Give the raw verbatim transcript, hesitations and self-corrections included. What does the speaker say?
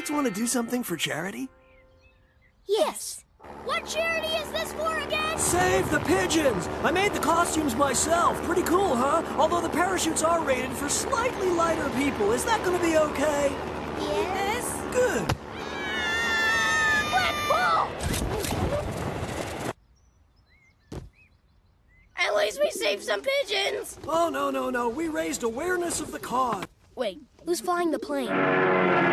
kids want to do something for charity? Yes. What charity is this for again? Save the pigeons! I made the costumes myself. Pretty cool, huh? Although the parachutes are rated for slightly lighter people. Is that gonna be okay? Yes. Good. Black ball! At least we saved some pigeons. Oh, no, no, no. We raised awareness of the cause. Wait, who's flying the plane?